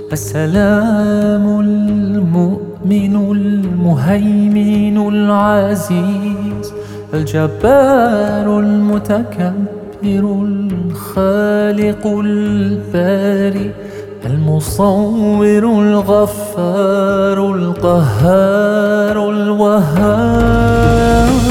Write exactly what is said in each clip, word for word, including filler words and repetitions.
السلام المؤمن المهيمن العزيز الجبار المتكبر الخالق الباري المصور الغفار القهار الوهاب.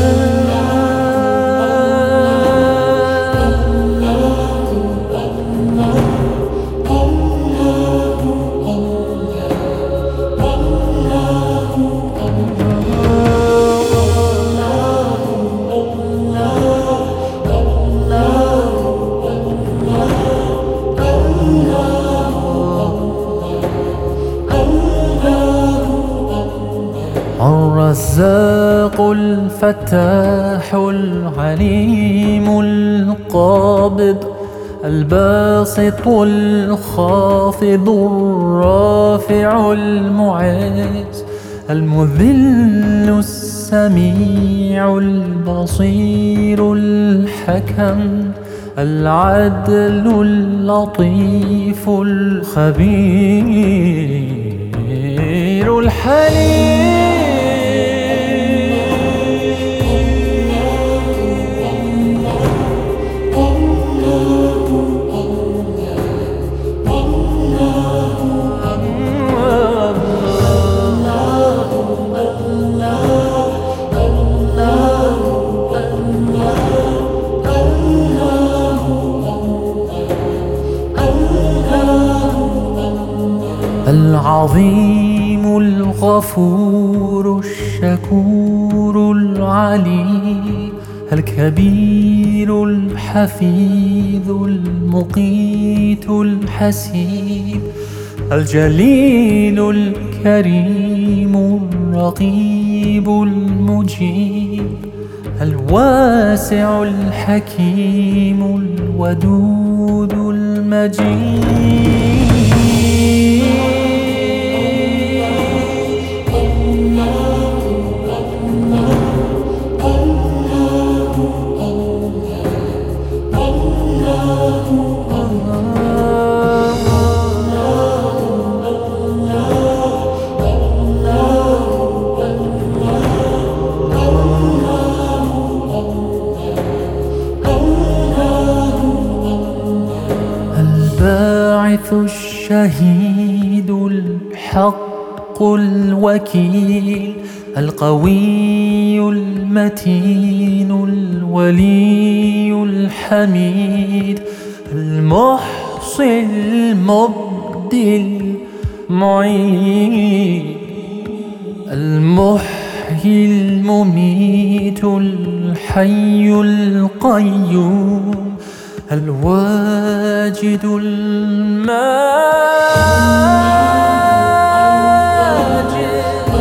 الرزاق الفتاح العليم القابض الباسط الخافض الرافع المعز المذل السميع البصير الحكم العدل اللطيف الخبير الحليم. العظيم الغفور الشكور العلي الكبير الحفيظ المقيت الحسيب الجليل الكريم الرقيب المجيب الواسع الحكيم الودود المجيد. الباعث الشهيد الحق الوكيل القوي المتين الولي الحميد المحصي المبدي المعيد المحيي المميت الحي القيوم الواجد الماجد.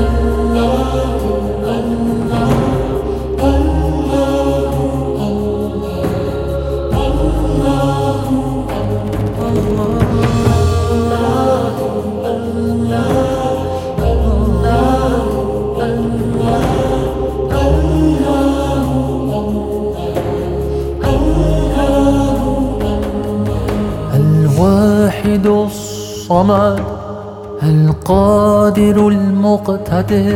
الواحد الصمد القادر المقتدر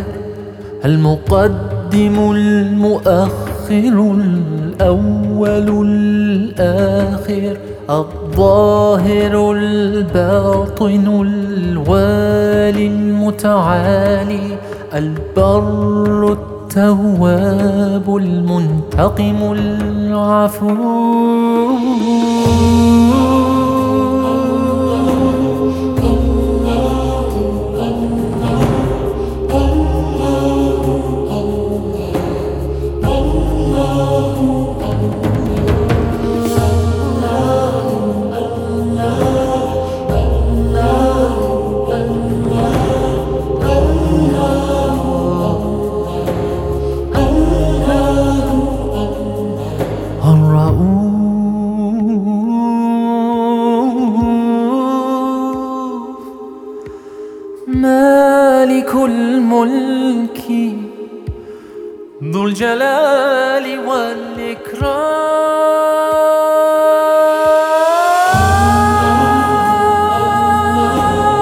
المقدم المؤخر الأول الآخر الظاهر الباطن الوالي المتعالي البر التواب المنتقم العفو. مالك الملك ذو الجلال والإكرام.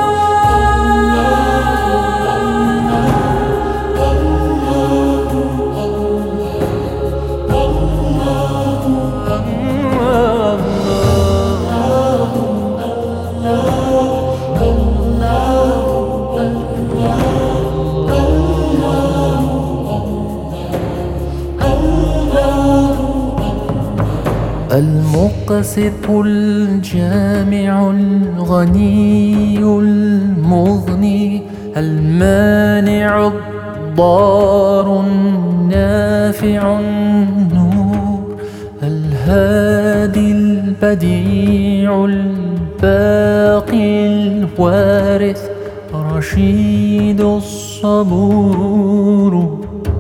المقسط الجامع الغني المغني المانع الضار النافع النور الهادي البديع الباقي الوارث رشيد الصبور